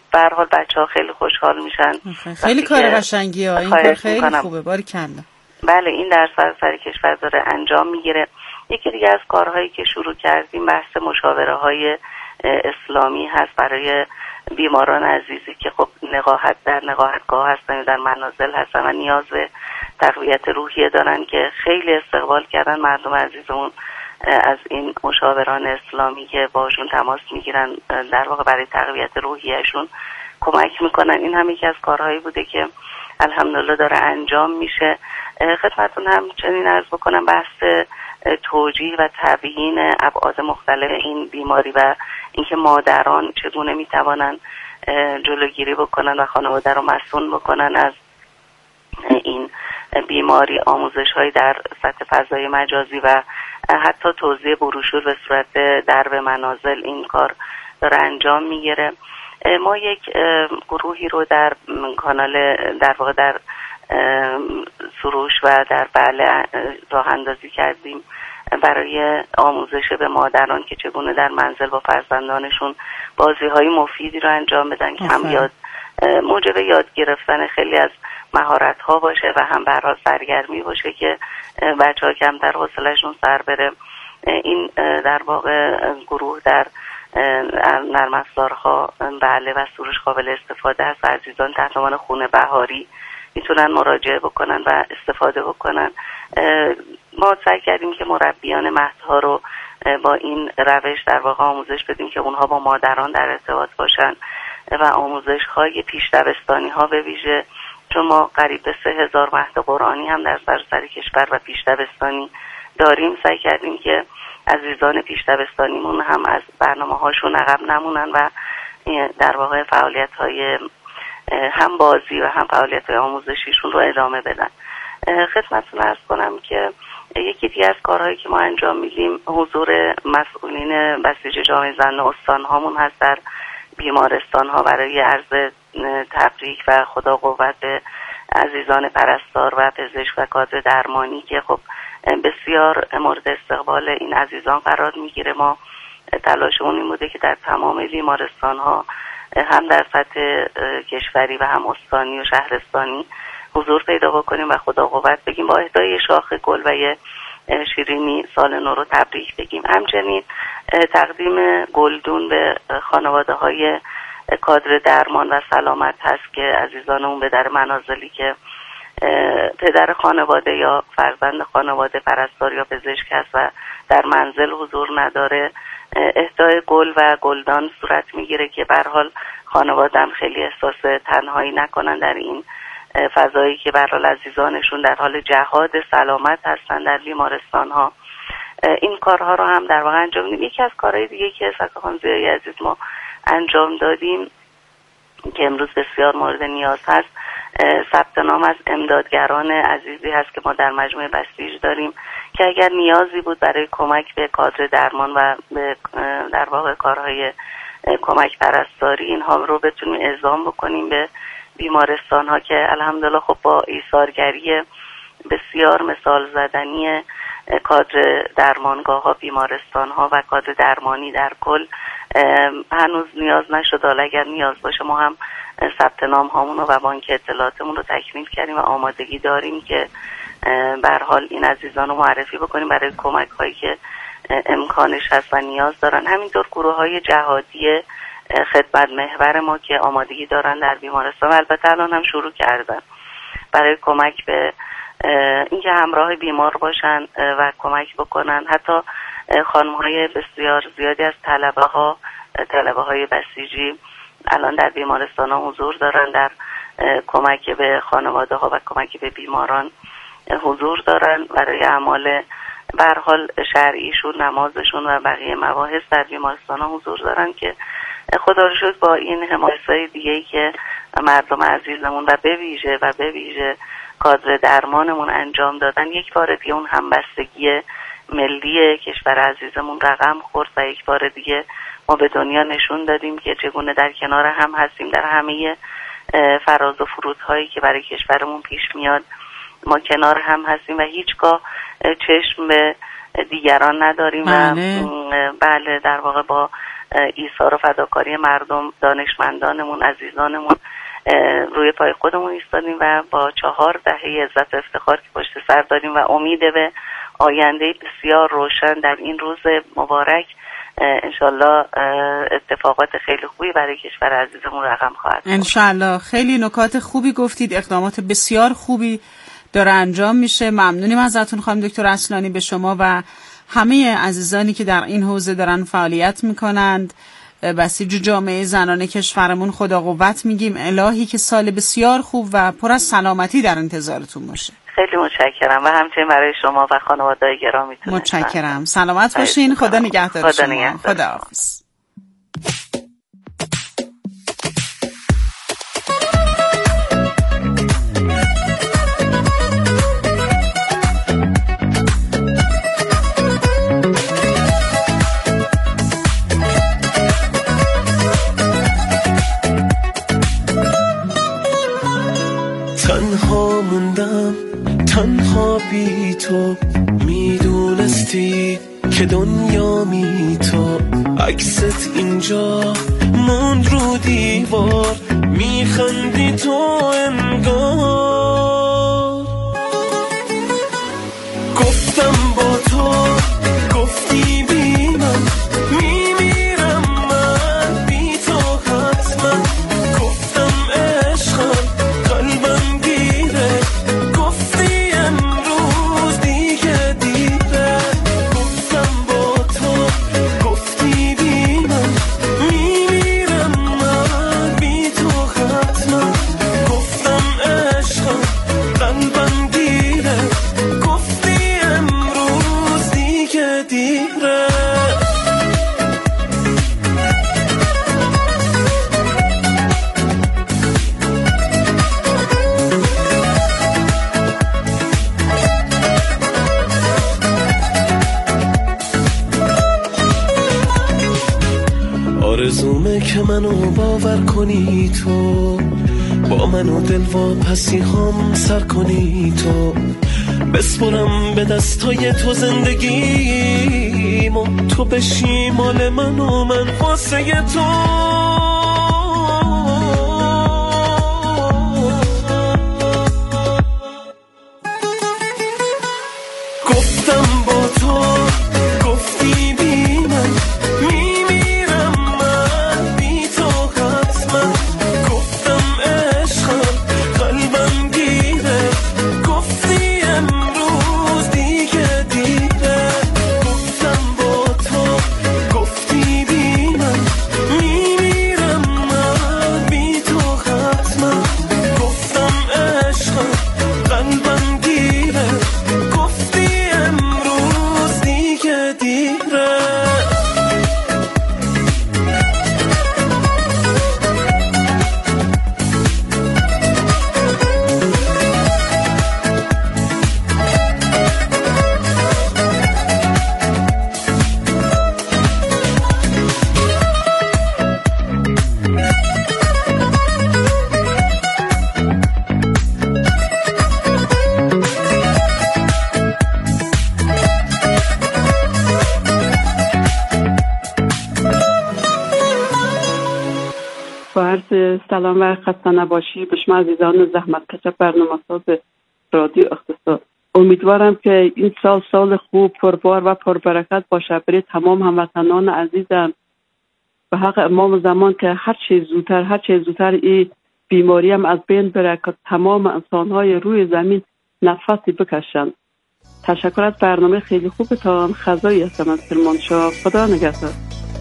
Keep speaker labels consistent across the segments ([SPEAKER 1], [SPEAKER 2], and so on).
[SPEAKER 1] به هر حال بچه‌ها خیلی خوشحال میشن.
[SPEAKER 2] خیلی کار قشنگیه، این کار خیلی خوبه، باریکلا.
[SPEAKER 1] بله این در سراسر کشور داره انجام میگیره. یکی دیگه از کارهایی که شروع کردیم بحث مشاوره‌های اسلامی هست برای بیماران عزیزی که خب در نقاهتگاه هستن، در منازل هستن و نیاز به تقویت روحیه دارن، که خیلی استقبال کردن مردم عزیزمون از این مشاوران اسلامی که باشون تماس میگیرن، در واقع برای تقویت روحیهشون کمک میکنن. این هم یکی از کارهایی بوده که الحمدلله داره انجام میشه. خدمتتون هم چنین عرض بکنم بحث توجیه و تبیین ابعاد مختلف این بیماری و اینکه مادران چگونه میتوانن جلوگیری بکنن و خانواده رو مسئول بکنن از این بیماری، آموزش‌هایی در سطح فضای مجازی و حتی توزیع بروشور به صورت درب منازل این کار داره انجام میگیره. ما یک گروهی رو در کانال در واقع در سروش و در بله راه اندازی کردیم برای آموزش به مادران که چگونه در منزل با فرزندانشون بازی‌های مفیدی رو انجام بدن که هم موجب یاد گرفتن خیلی از مهارت‌ها باشه و هم برای سرگرمی باشه که بچه‌ها کمتر حوصله‌شون سر بره. این در واقع گروه در نرم افزارها بله و سروش قابل استفاده است. عزیزان تحت عنوان خونه بهاری میتونن مراجعه بکنن و استفاده بکنن. ما سعی کردیم که مربیان مهدها رو با این روش در واقع آموزش بدیم که اونها با مادران در ارتباط باشن و آموزش های پیش دبستانی ها به ویژه، چون ما قریب به 3000 مهد قرآنی هم در سراسر کشور و پیش دبستانی داریم، سعی کردیم که عزیزان پیش دبستانیمون هم از برنامه هاشون عقب نمونن و در واقع فعالیت های هم بازی و هم فعالیت های آموزشیشون رو ادامه بدن. خدمتتون عرض کنم که یکی دیگه از کارهایی که ما انجام میدیم حضور مسئولین بسیج جامعه زن استان هامون هست در بیمارستان ها برای عرض تبریک و خدا قوت به عزیزان پرستار و پزشک و کادر درمانی که خب بسیار مورد استقبال این عزیزان قرار میگیره. ما تلاشمون این بوده که در تمام بیمارستان ها هم در سطح کشوری و هم استانی و شهرستانی حضور پیدا بکنیم و خدا قوت بگیم، با اهدای شاخ گل و یه شیرینی سال نو رو تبریک بگیم. همچنین تقدیم گلدون به خانواده های کادر درمان و سلامت هست که عزیزانمون به در منازلی که پدر خانواده یا فرزند خانواده پرستار یا پزشک هست و در منزل حضور نداره، اهدای گل و گلدان صورت میگیره که به هر حال خانواده‌ام خیلی احساس تنهایی نکنن در این فضایی که به هر حال عزیزانشون در حال جهاد سلامت هستن در بیمارستان ها. این کارها رو هم در واقع انجام میدیم. یکی از کارهای دیگه که سکه خانم زیایی عزیز ما انجام دادیم که امروز بسیار مورد نیاز هست، ثبت نام از امدادگران عزیزی هست که ما در مجموعه بسیج داریم که اگر نیازی بود برای کمک به کادر درمان و به در واقع کارهای کمک پرستاری اینها رو بتونیم اعزام بکنیم به بیمارستان ها که الحمدلله خب با ایثارگری بسیار مثال زدنی کادر درمانگاه ها، بیمارستان ها و کادر درمانی در کل هنوز نیاز نشد. حالا اگر نیاز باشه ما هم ثبت نام هامون و بانک اطلاعاتمون رو تکمیل کردیم و آمادگی داریم که به هر حال این عزیزان رو معرفی بکنیم برای کمک هایی که امکانش هست و نیاز دارن. همینطور گروه های جهادی خدمت محور ما که آمادگی دارن در بیمارستان، البته الان هم شروع کردن برای کمک به اینکه همراه بیمار باشن و کمک بکنن. حتی خانم‌های بسیار زیادی از طلبه های بسیجی الان در بیمارستان ها حضور دارن، در کمک به خانواده ها و کمک به بیماران حضور دارن برای اعمال به هر حال شرعیشون، نمازشون و بقیه مباحث در بیمارستان ها حضور دارن که خدا رو شکر با این حمایت‌های دیگه‌ای که مردم عزیزمون و به ویژه کادر درمانمون انجام دادن، یک بار دیگه اون همبستگی ملی کشور عزیزمون رقم خورد و یک بار دیگه ما به دنیا نشون دادیم که چگونه در کنار هم هستیم. در همه فراز و فرودهایی که برای کشورمون پیش میاد ما کنار هم هستیم و هیچگاه چشم به دیگران نداریم. بله در واقع با ایثار و فداکاری مردم، دانشمندانمون، عزیزانمون روی پای خودمون ایستادیم و با 4 دهه عزت و افتخار که پشت سر داریم و امید به آینده بسیار روشن در این روز مبارک انشالله اتفاقات خیلی خوبی برای کشور عزیزمون رقم خواهد شد.
[SPEAKER 2] انشالله. خیلی نکات خوبی گفتید، اقدامات بسیار خوبی داره انجام میشه. ممنونیم ازتون خانم دکتر اصلانی، به شما و همه عزیزانی که در این حوزه دارن فعالیت میکنند. بسیج جامعه زنان کشورمون خدا قوت میگیم. الهی که سال بسیار خوب و پر از سلامتی در انتظارتون باشه.
[SPEAKER 1] خیلی متشکرم و همچنین برای شما و خانواده‌های گرامیتون.
[SPEAKER 2] متشکرم. سلامت باشین. خدا نگهدار شما. خدا حافظ.
[SPEAKER 3] تنها موندم، تنها بی تو، میدونستی که دنیا می تو، عکست اینجا موند رو دیوار، میخندی تو انگار. گفتم با تو، گفتی بی من میمیرم، من بی تو حتما. گفتم عشقم قلبم گیره، گفتی امروز دیگه دیره. گفتم با تو، گفتی بی من میمیرم، من بی تو حتما. گفتم عشقم قلبم گیره، گفتی امروز دیگه دیره. آرزومه که منو باور کنی تو، با منو دل و پسی هم سر کنی تو، بسپرم به دستای تو زندگیمو، تو بشی مال من و من واسه تو. گفتم با تو، گفتی بی من میمیرم، من بی تو حتما. گفتم عشقم قلبم گیره، گفتی امروز دیگه دیره. گفتم با تو، گفتی بی من میمیرم، من بی تو حتما. گفتم عشقم قلبم گیره، گفتی امروز دیگه دیره.
[SPEAKER 4] با عرض سلام و خسته نباشی به شما عزیزان زحمتکش برنامه‌ساز رادیو اختصاص. امیدوارم که این سال خوب، پربار و پربرکت باشه برای تمام هموطنان عزیزم. به حق امام زمان که هر چه زودتر این بیماری هم از بین بره، که تمام انسان‌های روی زمین نفسی بکشن. تشکر از برنامه خیلی خوبتان. خزایی هستم از کرمانشاه. خدا نگهدار.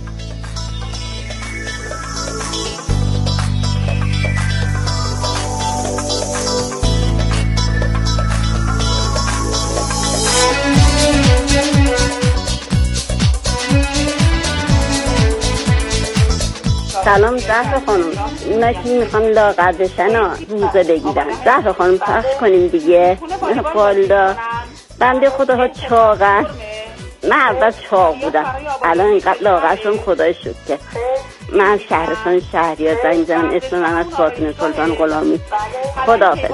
[SPEAKER 5] سلام زهرا خانم، اونا که میخوام لاغر بشن روزه بگیرن. زهرا خانم پخش کنیم دیگه. والا بنده خداها چاقن. من اول چاق بودم، الان اینقدر لاغر شدم خدای شکر. که من از شهرستان شهریار زنگ زدم، اسم من از فاطمه سلطان غلامی. خداحافظ.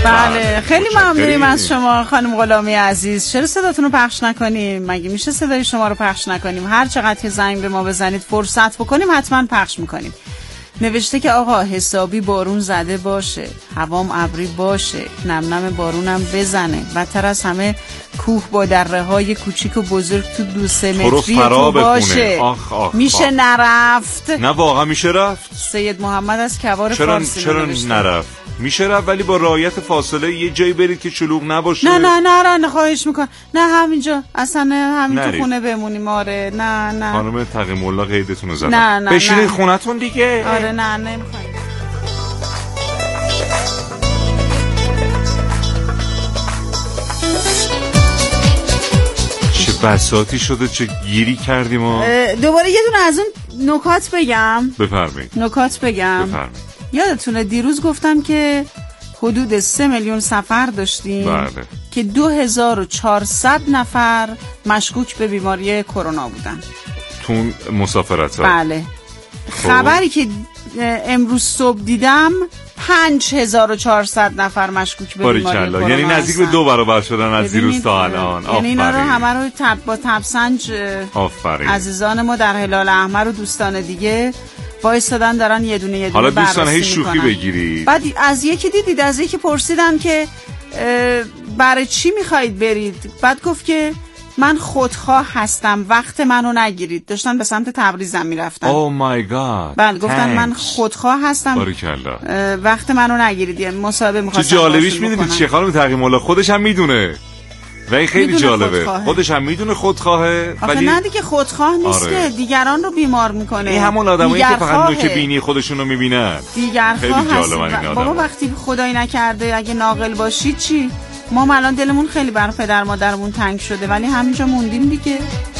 [SPEAKER 2] بله خیلی ممنونیم از شما خانم غلامی عزیز. چرا صداتون رو پخش نکنیم؟ مگه میشه صدای شما رو پخش نکنیم؟ هر چقدر که زنگ به ما بزنید فرصت بکنیم حتما پخش میکنیم. نوشته که آقا حسابی بارون زده باشه، هوام ابری باشه، نم نم بارونم بزنه، بدتر از همه کوه با دره های کوچیک و بزرگ تو 2-3 متری تو باشه. میشه نرفت؟
[SPEAKER 6] نه واقعا میشه رفت.
[SPEAKER 2] سید محمد از کوار فارسی
[SPEAKER 6] چرا نرفت؟ میشه رفت ولی با رعایت فاصله یه جایی برید که شلوغ نباشه.
[SPEAKER 2] نه خواهش میکنم. نه همینجا اصلا همین تو خونه بمونیم. آره نه
[SPEAKER 6] خانم تقیم الله قیدتون رو زدن. بشینید خونتون دیگه.
[SPEAKER 2] آره نه نمیخوایم.
[SPEAKER 6] چه بساطی شده، چه گیری کردیم ما.
[SPEAKER 2] دوباره یه دونه از اون نکات بگم.
[SPEAKER 6] بفرمایید.
[SPEAKER 2] یادتونه دیروز گفتم که حدود 3 میلیون سفر داشتیم.
[SPEAKER 6] بله.
[SPEAKER 2] که 2400 نفر مشکوک به بیماری کرونا بودن
[SPEAKER 6] تو مسافرت ها.
[SPEAKER 2] بله. خبری که امروز صبح دیدم 5400 نفر مشکوک به بیماری کرونا،
[SPEAKER 6] یعنی نزدیک به 2 برابر شدن از دیروز تا الان.
[SPEAKER 2] یعنی اینا رو همه رو با تبسنج عزیزان ما در هلال احمر و دوستان دیگه وایستادن دارن یه دونه
[SPEAKER 6] حالا دوستان هی شوخی بگیرید.
[SPEAKER 2] بعد از یکی دیدید، از یکی پرسیدن که برای چی میخواید برید؟ بعد گفت که من خودخواه هستم، وقت منو نگیرید. داشتن به سمت تبریزم میرفتن.
[SPEAKER 6] او مای گاد.
[SPEAKER 2] بله گفتن من خودخواه هستم،
[SPEAKER 6] باریکلا،
[SPEAKER 2] وقت منو نگیرید. یعنی مصاحبه می‌خواستن.
[SPEAKER 6] چه جالبیش میدونید چه خانم تقیم الله خودش هم میدونه. و خیلی جالبه. خودش هم میدونه خودخواهه،
[SPEAKER 2] ولی نه دیگه خودخواه نیست. که دیگران رو بیمار میکنه.
[SPEAKER 6] این همون آدمایی که فقط نوک بینی خودشون رو میبینن.
[SPEAKER 2] دیگرخواه هست. بابا وقتی خدایی نکرده اگه ناقل باشید چی؟ ما الان دلمون خیلی بر پدر مادرمون تنگ شده ولی همینجا موندیم دیگه.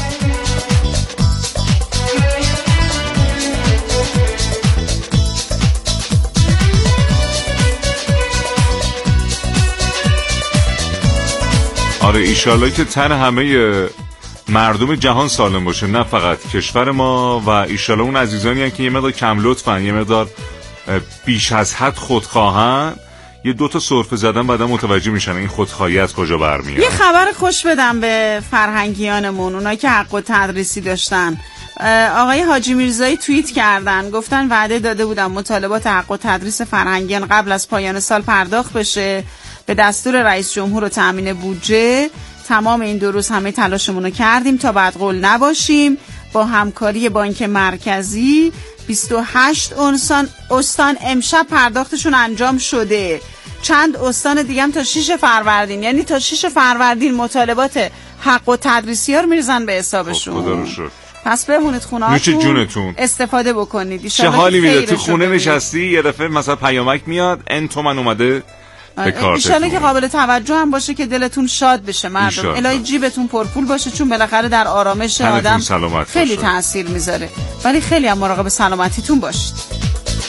[SPEAKER 6] آره ایشالله که تن همه مردم جهان سالم باشه، نه فقط کشور ما. و ایشالله اون عزیزانی هستن که یه مقدار کم لطفن، یه مقدار بیش از حد خودخواهن، یه 2 تا سرفه زدن بعدا متوجه میشن این خودخواهی از کجا برمیاد.
[SPEAKER 2] یه خبر خوش بدم به فرهنگیانمون، اونایی که حق و تدریسی داشتن. آقای حاجی میرزایی توییت کردن، گفتن وعده داده بودم مطالبات حق و تدریس فرهنگیان قبل از پایان سال پرداخت بشه به دستور رئیس جمهور و تامین بودجه. تمام این 2 روز همه تلاشمون رو کردیم تا بعد قول نباشیم. با همکاری بانک مرکزی 28 استان امشب پرداختشون انجام شده. چند استان دیگه هم تا 6 فروردین، یعنی تا 6 فروردین مطالبات حق و تدریسی ها رو میرزن به حسابشون.
[SPEAKER 6] خدا رو شکر.
[SPEAKER 2] پس بمونید خونه‌هاتون، استفاده بکنید.
[SPEAKER 6] چه حالی میده تو خونه نشستی یه دفعه مثلا پیامک میاد ان تومن اومده به کارتتون.
[SPEAKER 2] ایشالا که قابل توجه هم باشه که دلتون شاد بشه مردم. الهی جیبتون پرپول باشه، چون بالاخره در آرامش آدم خیلی تاثیر میذاره. ولی خیلی هم مراقب سلامتیتون باشید.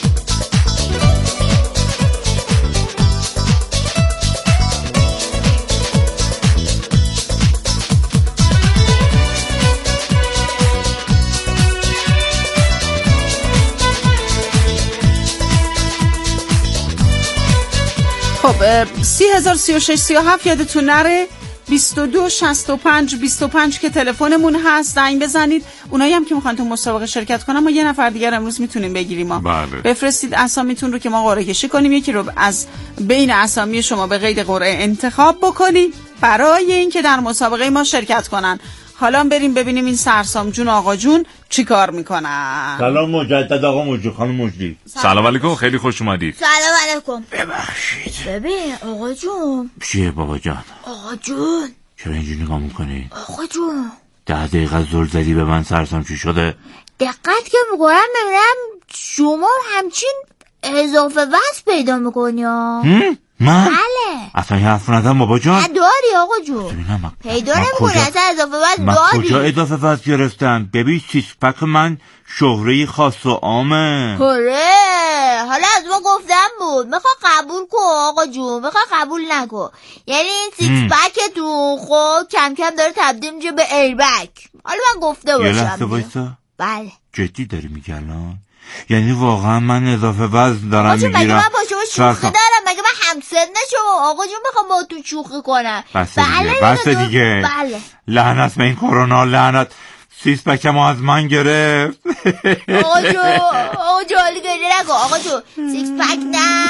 [SPEAKER 2] خب 30,036,37 یادتون نره. 2265 که تلفنمون هست، زنگ بزنید. اونایی هم که میخوان تو مسابقه شرکت کنن، ما یه نفر دیگر امروز میتونیم بگیریم. ما
[SPEAKER 6] بله.
[SPEAKER 2] بفرستید اسامیتون رو که ما قرعه کشی کنیم، یکی رو از بین اسامی شما به قید قرعه انتخاب بکنید برای اینکه در مسابقه ما شرکت کنن. حالا بریم ببینیم این سرسام جون آقا جون چی کار میکنن.
[SPEAKER 7] سلام مجدد آقا مجدی خانم مجدی.
[SPEAKER 6] سلام علیکم، خیلی خوش اومدید.
[SPEAKER 8] سلام علیکم.
[SPEAKER 7] ببخشید.
[SPEAKER 8] ببین آقا جون.
[SPEAKER 7] چیه بابا جان؟
[SPEAKER 8] آقا جون.
[SPEAKER 7] چرا اینجوری نگاه میکنی؟
[SPEAKER 8] آقا جون
[SPEAKER 7] 10 دقیقه زل زدی به من سرسام چی شده؟
[SPEAKER 8] دقت که میکنم ببینم شما همچین اضافه وزن پیدا میکنی ها.
[SPEAKER 7] من؟
[SPEAKER 8] بله.
[SPEAKER 7] اصلا یه حرف ندارم بابا جان.
[SPEAKER 8] داری آقا جون. پیدا نمیکنی اصلا اضافه وزن
[SPEAKER 7] من
[SPEAKER 8] داری.
[SPEAKER 7] کجا اضافه وزن گرفتم؟ ببین سیسپک من شهره خاص و عامه.
[SPEAKER 8] کره حالا از ما گفتم بود میخوای قبول کن آقا جون، میخوای قبول نکن. یعنی این سیسپک تو خود کم کم داره تبدیل میشه به ایربک. حالا من گفته باشم.
[SPEAKER 7] یه لحظه وایسا.
[SPEAKER 8] بله.
[SPEAKER 7] جدی داری میگی الان؟ یعنی واقعا من اضافه وزن دارم
[SPEAKER 8] میگیرم. مگه من با شما شوخی دارم؟ مگه من همسن شما؟ آقا جون میخوام با تو شوخی کنم.
[SPEAKER 7] بس دیگه.
[SPEAKER 8] بله.
[SPEAKER 7] لعنت به این کرونا، لعنت. سیس پکم از من گرفت.
[SPEAKER 8] آقا جو حالی گریه نکن. آقا جو سیکس پک نه.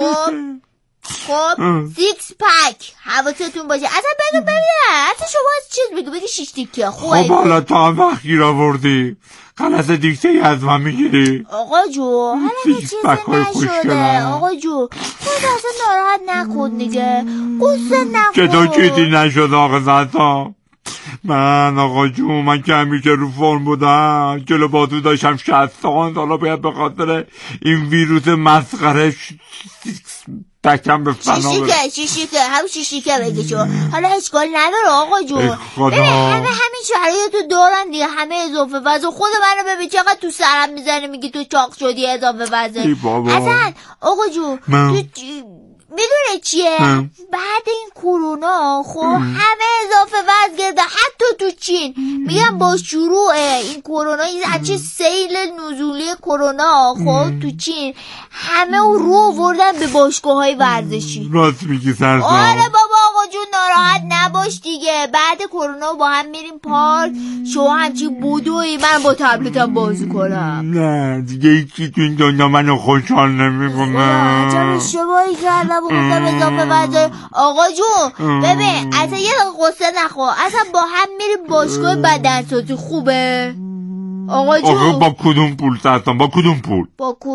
[SPEAKER 8] خب سیکس پک حواستون باشه. اصلا بگو اصلا شما از چیز بگو 6 تیکه.
[SPEAKER 7] خب حالا تا هم وقت گیر آوردی غلط دیکته ای از من میگیری.
[SPEAKER 8] آقا جو حالا چیزی نشده. آقا جو خود اصلا ناراحت نکن دیگه، قصه نکن.
[SPEAKER 7] چطور چیزی نشد آقا زنتا؟ من آقا جو من که همیشه رو فرم بودم، جلو بازو داشتم 60 سال، حالا باید به خاطر این ویروس مسخره تکم به فنا بره.
[SPEAKER 8] شیشیکه هم شیشیکه بگه شو. حالا اشکال نداره آقا جو. ببین همین شرایطو دارن دیگه، همه اضافه وزن. خود منو ببین چقدر تو سرم میزنه میگی تو چاق شدی اضافه وزن. اصلا آقا جو میدونه چیه؟ بعد این کرونا خب همه اضافه وزن گرفته، حتی تو چین. میگم با شروع این کرونا، این هرچی سیل نزولی کرونا خب تو چین همه رو آوردن به باشگاه‌های ورزشی.
[SPEAKER 7] راست میگی سرزا.
[SPEAKER 8] آره بابا آقا جون ناراحت نباش دیگه. بعد کرونا با هم میریم پارک، شما همچی بودوی من با تبلتم بازی کنم.
[SPEAKER 7] نه دیگه هیچی تو این دنیا منو خوشحال نمیکنه.
[SPEAKER 8] عجب اشتباهی کردم گفتم اضافه وزن. آقا جون ببین اصلا یه قصه نخور، اصلا با هم میریم باشگاه بدنسازی. خوبه آقا جون؟
[SPEAKER 7] آقا با کدوم پول سرطان؟ با کدوم پول؟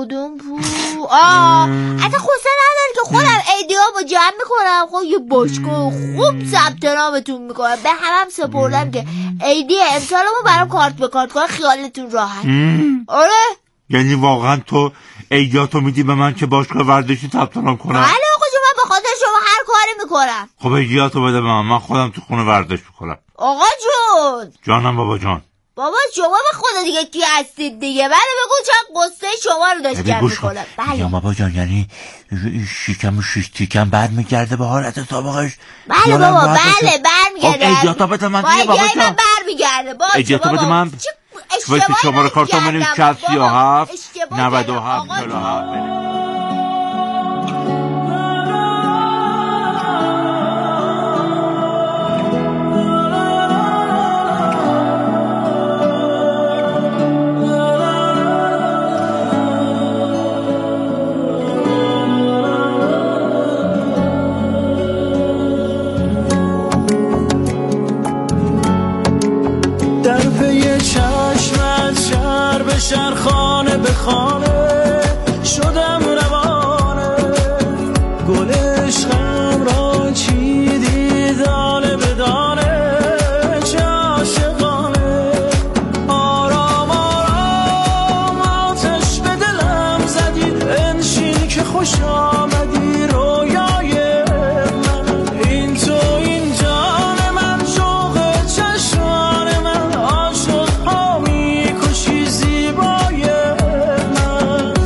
[SPEAKER 8] اصلا قصه نداری که خودم ایدیا با جمع میکنم. خب یه باشگاه خوب ثبت نامتون میکنم، به هم سپردم که ایدی امسالمو برام کارت به کارت کنم، خیالتون راحت. آره
[SPEAKER 7] یعنی واقعا تو ایدیاتو میدی به من که باشگاه ورزشی ثبت نام کنم؟
[SPEAKER 8] بله آقا جون من به خاطر شما هر کاری میکنم.
[SPEAKER 7] خب ایدیاتو بده به من خودم تو خونه ورزش میکنم.
[SPEAKER 8] آقا جون.
[SPEAKER 7] جانم بابا جان.
[SPEAKER 8] بابا شما به خدا دیگه کی هستید دیگه؟ بله بگو چند قصه شما رو داشت جمع میکنم.
[SPEAKER 7] بله بابا جان یعنی شیکم و 6 تیکم بعد میگرده به حالت سابقش.
[SPEAKER 8] بله بابا بله برمیگرده.
[SPEAKER 7] خب ایدیاتا بده من دیگه بابا جان.
[SPEAKER 8] برمیگرده.
[SPEAKER 7] ایدیاتا بده من. وقتی شماره کارتون منو 67 97 47
[SPEAKER 3] شهر خانه به خانه شدم روانه، گل عشقم را چیدی دانه به دانه، چه عاشقانه. آرام آرام آتش به دلم زدی، انشین که خوش آمدی رویای من. این تو این جان من، شوق چشمان من، عاشق ها میکشی زیبای من.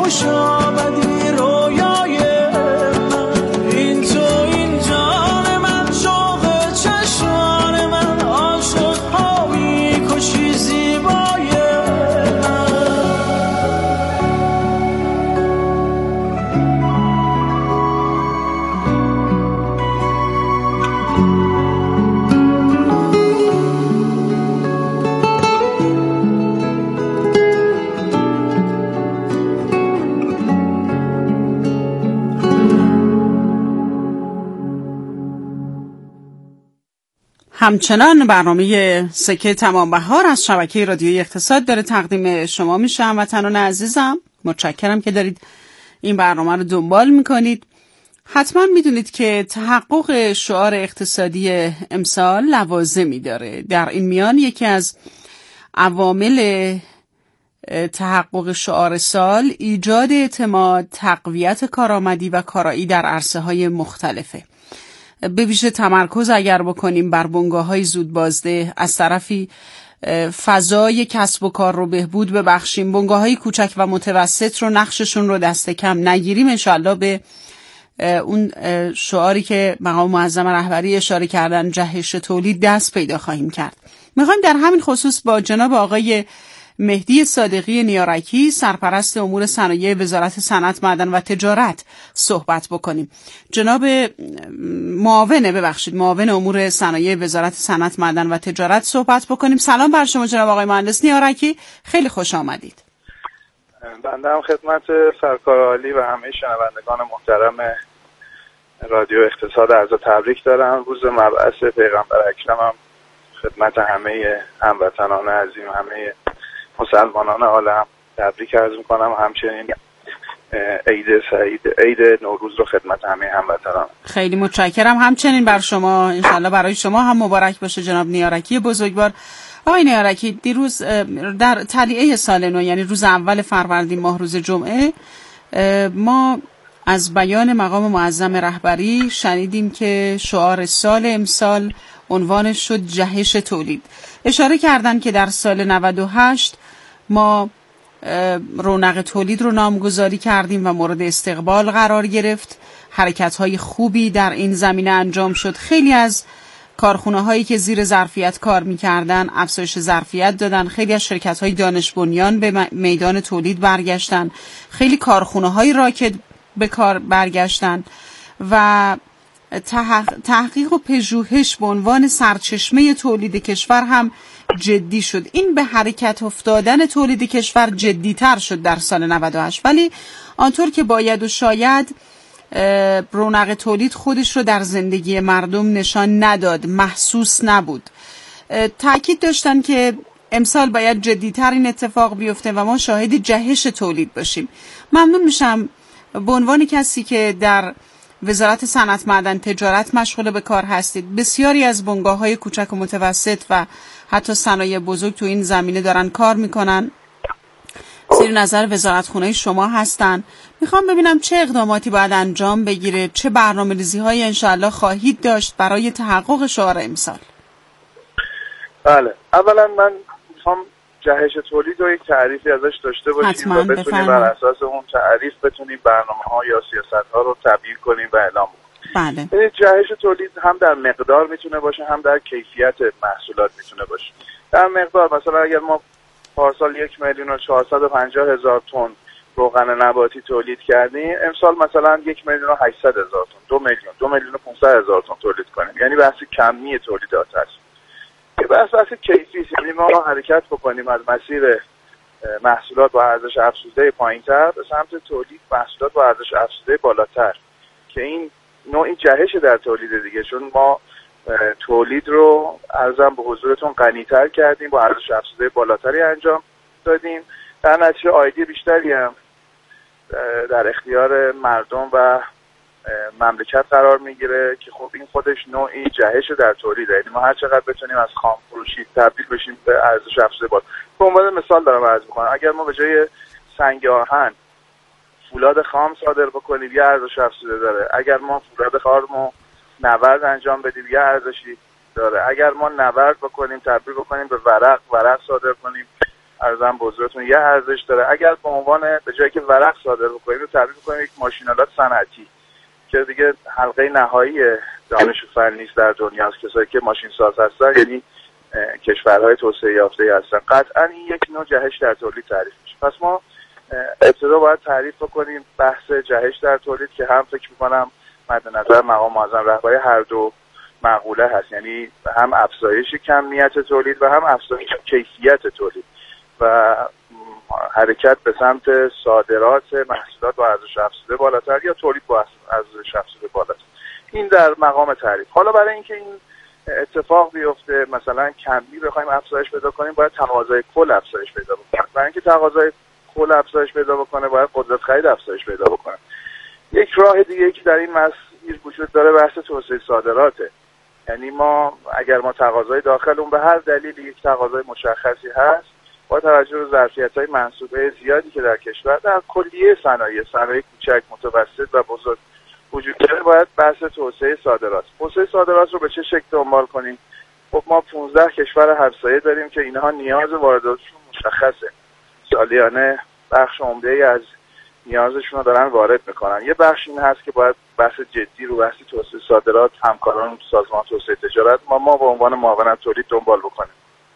[SPEAKER 3] خوش آمدی رویای من، این تو این جان من، شوق چشمان من، عاشق ها میکشی زیبای
[SPEAKER 2] همچنان برنامه سکه تمام بهار از شبکه رادیویی اقتصاد داره تقدیم شما میشه. هموطنان عزیزم متشکرم که دارید این برنامه رو دنبال میکنید. حتما میدونید که تحقق شعار اقتصادی امسال لوازمی داره. در این میان یکی از عوامل تحقق شعار سال ایجاد اعتماد، تقویت کارآمدی و کارایی در عرصه‌های مختلفه. به ویژه تمرکز اگر بکنیم بر بنگاه‌های زود بازده، از طرفی فضای کسب و کار رو بهبود ببخشیم، بنگاه‌های کوچک و متوسط رو نقششون رو دست کم نگیریم، انشالله به اون شعاری که مقام معظم رهبری اشاره کردن، جهش تولید، دست پیدا خواهیم کرد. میخوایم در همین خصوص با جناب آقای مهدی صادقی نیارکی، سرپرست امور صنایع وزارت صنعت، معدن و تجارت صحبت بکنیم. جناب معاون امور صنایع وزارت صنعت، معدن و تجارت صحبت بکنیم. سلام بر شما جناب آقای مهندس نیارکی، خیلی خوش آمدید.
[SPEAKER 9] بنده هم خدمت سرکار عالی و همه شنوندگان محترم رادیو اقتصاد عرض تبریک دارم. روز مبعث پیغمبر اکرمم خدمت همه هموطنان عزیز، همه مسلمانان عالم تبریک عرض میکنم. همچنین عید سعید، عید نوروز رو خدمت همه هموطنان.
[SPEAKER 2] خیلی متشکرم. همچنین بر شما، انشالله برای شما هم مبارک باشه جناب نیارکی بزرگوار. آقای نیارکی، دیروز در تلیعه سال نو، یعنی روز اول فروردین ماه، روز جمعه، ما از بیان مقام معظم رهبری شنیدیم که شعار سال امسال عنوانش شد جهش تولید. اشاره کردن که در سال 98 ما رونق تولید رو نامگذاری کردیم و مورد استقبال قرار گرفت. حرکت‌های خوبی در این زمینه انجام شد. خیلی از کارخونه‌هایی که زیر ظرفیت کار می‌کردن افزایش ظرفیت دادن. خیلی از شرکت‌های دانش بنیان به میدان تولید برگشتن. خیلی کارخونه‌های راکد به کار برگشتن و تحقیق و پژوهش به عنوان سرچشمه تولید کشور هم جدی شد. این به حرکت افتادن تولید کشور جدی‌تر شد در سال 98، ولی آنطور که باید و شاید رونق تولید خودش رو در زندگی مردم نشان نداد، محسوس نبود. تأکید داشتن که امسال باید جدی‌تر این اتفاق بیفته و ما شاهد جهش تولید باشیم. ممنون میشم به عنوان کسی که در وزارت صنعت، معدن، تجارت مشغول به کار هستید، بسیاری از بنگاه‌های کوچک و متوسط و حتی صنایع بزرگ تو این زمینه دارن کار میکنن، زیر نظر وزارتخونه شما هستن. میخوام ببینم چه اقداماتی باید انجام بگیره، چه برنامه‌ریزی‌هایی انشاءالله خواهید داشت برای تحقق شعار امسال.
[SPEAKER 9] بله، اولا من میخوام جهش تولید رو یک تعریفی ازش داشته باشیم و بتونیم بر اساس اون تعریف بتونیم برنامه‌ها یا سیاست‌ها رو تبیین کنیم و اعلام کنیم. بله. جهش تولید هم در مقدار میتونه باشه، هم در کیفیت محصولات میتونه باشه. در مقدار مثلا اگر ما پارسال 1,450,000 تن روغن نباتی تولید کردیم، امسال مثلا 1,800,000 تن، 2,500,000 تن تولید کنیم، یعنی بحث کمی تولیدات هست. که بحث کیفی، یعنی ما حرکت بکنیم از مسیر محصولات با ارزش افزوده پایین‌تر به سمت تولید محصولات با ارزش افزوده بالاتر، که این نوعی جهش در تولید دیگه، چون ما تولید رو عرضم به حضورتون غنی‌تر کردیم، با ارزش افزوده بالاتری انجام دادیم، در نتیجه آیدی بیشتری هم در اختیار مردم و مملکت قرار میگیره که خب این خودش نوعی جهش در تولید، یعنی ما هر چقدر بتونیم از خام فروشی تبدیل بشیم به ارزش افزوده بالا. به عنوان مثال دارم عرض می‌کنم، اگر ما به جای سنگ آهن فولاد خام صادر بکنیم یه ارزش افزوده داره، اگر ما فولاد خامو نورد انجام بدیم یه ارزشی داره، اگر ما نورد بکنیم تبدیل بکنیم به ورق صادر کنیم ارزم بزرگتون یه ارزش داره. اگر به عنوان به جایی که ورق صادر بکنید رو تبدیل کنید یک ماشین‌آلات صنعتی که دیگه حلقه نهایی دانش فنی است در دنیا است، کسایی که ماشین ساز هستن یعنی کشورهای توسعه یافته هستن، قطعا این یک نوع جهش در تولید تعریف میشه. پس ما ابتدا باید تعریف بکنیم بحث جهش در تولید که هم فکر می‌کنم مد نظر مقام معظم رهبری هر دو معقوله هست، یعنی هم افزایش کمیت تولید و هم افزایش کیفیت تولید و حرکت به سمت صادرات محصولات با ارزش افزوده بالاتر یا تولید با ارزش افزوده بالاتر. این در مقام تعریف. حالا برای اینکه این اتفاق بیفته، مثلا کمی بخوایم افزایش پیدا کنیم، باید تقاضای کل افزایش پیدا بکنه. برای اینکه تقاضای کل افزایش پیدا بکنه، باید قدرت خرید افزایش پیدا بکنه. یک راه دیگه که در این مسیر وجود داره بحث توسعه صادراته. یعنی ما اگر ما تقاضای داخل اون به هر دلیلی یک تقاضای مشخصی هست، با توجه به ظرفیت‌های منسوبه زیادی که در کشور در کلیه صنایع کوچک، متوسط و بزرگ وجود داره، باید بحث توسعه صادرات. توسعه صادرات رو به چه شکل دنبال کنیم؟ خب ما 15 کشور همسایه داریم که اینها نیاز وارداتشون مشخصه. سالیانه بخش عمده‌ای از نیازشون رو دارن وارد میکنن. یه بخش این هست که باید بحث جدی رو بحث توسعه صادرات همکاران سازمان توسعه تجارت ما به عنوان معاون تولید دنبال بکنیم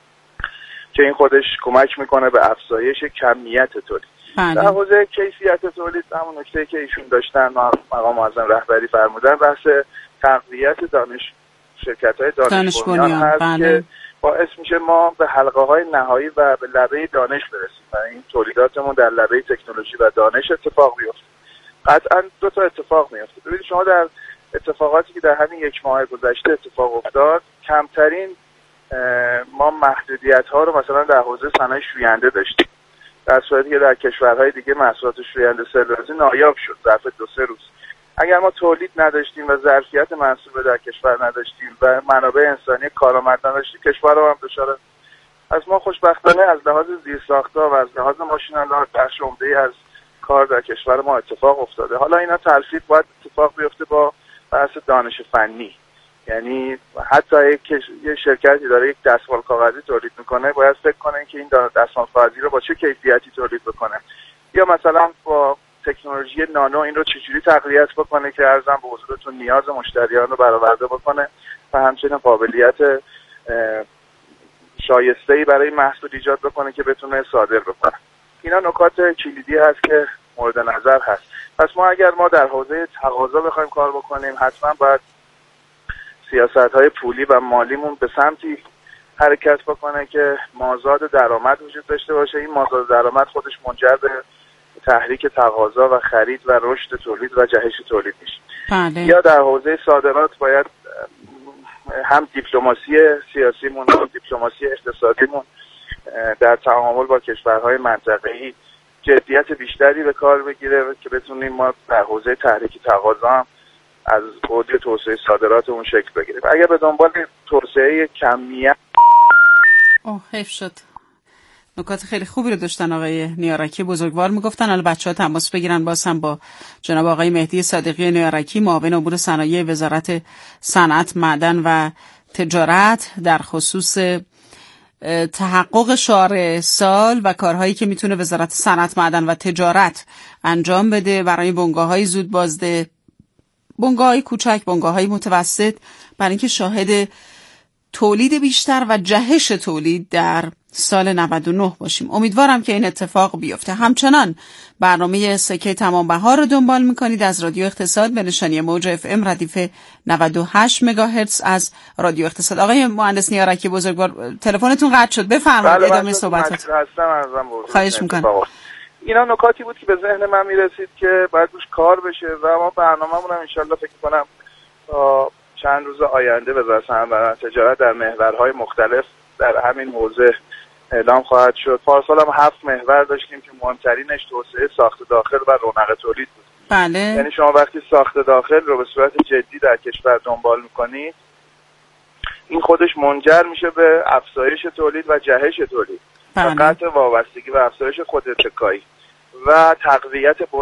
[SPEAKER 9] که این خودش کمک میکنه به افزایش کمیت تولید. در حوزه کیفیت تولید همون نکته‌ای که ایشون داشتن مقام معظم رهبری فرمودن بحث تقویت شرکت‌های دانش بنیان هست که باعث میشه ما به حلقه‌های نهایی و به لبه دانش برسیم و این تولیداتمون در لبه تکنولوژی و دانش اتفاق بیفته. قطعا دو تا اتفاق میفته. ببینید شما در اتفاقاتی که در همین یک ماه گذشته اتفاق افتاد، کمترین ما محدودیت‌ها رو مثلا در حوزه صنایع شوینده داشتیم، در صورتی که در کشورهای دیگه محصولات شوینده سلولوزی نایاب شد ظرف 2-3 روز. اگر ما تولید نداشتیم و ظرفیت منسوبه در کشور نداشتیم و منابع انسانی کارآمد نداشتیم، کشور رو هم دچار از ما خوشبختانه از لحاظ زیرساخت‌ها و از لحاظ ماشین‌آلات بخش عمده‌ای از کار در کشور ما اتفاق افتاده. حالا اینا تلفیق باید اتفاق بیفته با بحث دانش فنی. یعنی حتی یه شرکتی داره یک دستمال کاغذی تولید میکنه، باید فکر کنه که این دستمال کاغذی رو با چه کیفیتی تولید بکنه، یا مثلا با تکنولوژی نانو این رو چجوری تقویت بکنه که ارزم به حضورتون نیاز مشتریان رو برآورده بکنه و همچنین قابلیت شایسته‌ای برای محصول ایجاد بکنه که بتونه صادر بکنه. اینا نکات کلیدی هست که مورد نظر هست. پس اگر ما در حوزه تقاضا بخوایم کار بکنیم، حتما باید سیاست‌های پولی و مالیمون به سمتی حرکت بکنه که مازاد درآمد وجود داشته باشه. این مازاد درآمد خودش منجر به تحریک تقاضا و خرید و رشد تولید و جهش تولید میشه.
[SPEAKER 2] بله.
[SPEAKER 9] یا در حوزه صادرات باید هم دیپلماسی سیاسیمون و دیپلماسی اقتصادیمون در تعامل با کشورهای منطقه‌ای جدیت بیشتری به کار بگیره که بتونیم ما در حوزه تحریک تقاضا هم از بعد توسعه صادرات اون شکل بگیریم. اگر به دنبال توسعه کمیت
[SPEAKER 2] حیف شد. نکات خیلی خوبی رو داشتن آقای نیارکی بزرگوار میگفتن. حالا بچه‌ها تماس بگیرن باز هم با جناب آقای مهدی صادقی نیارکی معاون امور صنایع وزارت صنعت، معدن و تجارت در خصوص تحقق شعار سال و کارهایی که میتونه وزارت صنعت، معدن و تجارت انجام بده برای بنگاه‌های زود بازده، بنگاه‌های کوچک، بنگاه‌های متوسط، برای اینکه شاهد تولید بیشتر و جهش تولید در سال 99 باشیم. امیدوارم که این اتفاق بیفته. همچنان برنامه سکه تمام بهار رو دنبال میکنید از رادیو اقتصاد به نشانی موج اف ام ردیف 98 مگاهرتز از رادیو اقتصاد. آقای مهندس نیارکی بزرگوار، تلفنتون قطع شد، بفرمایید ادامه صحبتتون. خواهش میکنم.
[SPEAKER 9] اینا نکاتی بود که به ذهن من میرسید که باید روش کار بشه و ما برنامه‌مون هم انشالله فکر کنم تا چند روز آینده وزارت صنعت و تجارت در محورهای مختلف در همین حوزه اعلام خواهد شد. پارسال هم 7 محور داشتیم که مهمترینش توسعه ساخت داخل و رونق تولید بود.
[SPEAKER 2] بله.
[SPEAKER 9] یعنی شما وقتی ساخت داخل رو به صورت جدی در کشور دنبال میکنید، این خودش منجر میشه به افزایش تولید و جهش تولید،
[SPEAKER 2] بله.
[SPEAKER 9] و قطع وابستگی و افزایش خوداتکایی و تقویت